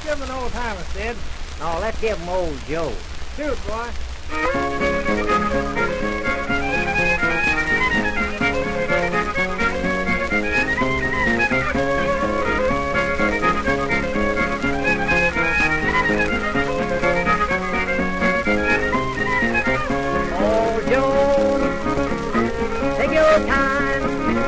give him an old timer, Sid. No, let's give him old Joe. Shoot, boy. Old Joe, take your time.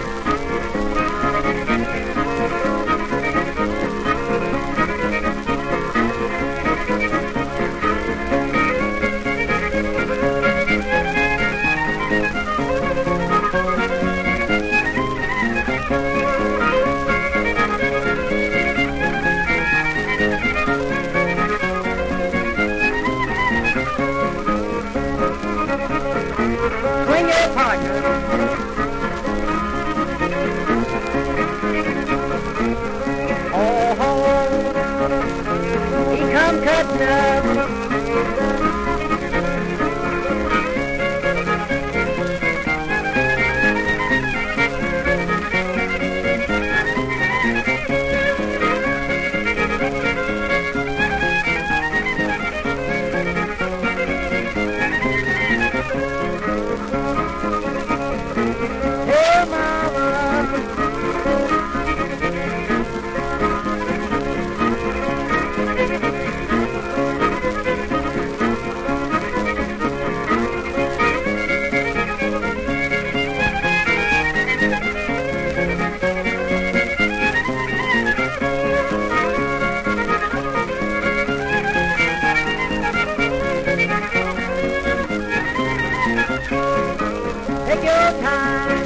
Swing your partner. Oh, ho, he come cutting up. Hey, mama. Take your time.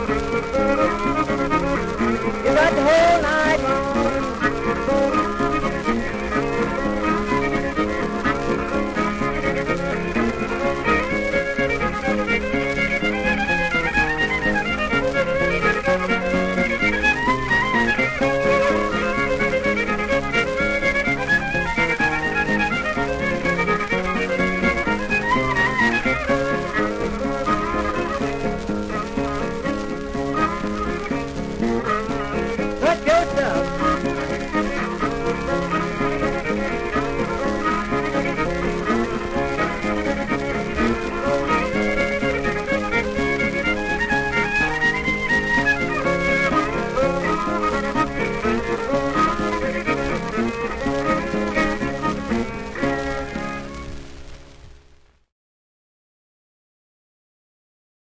You got the whole night long. Put yourself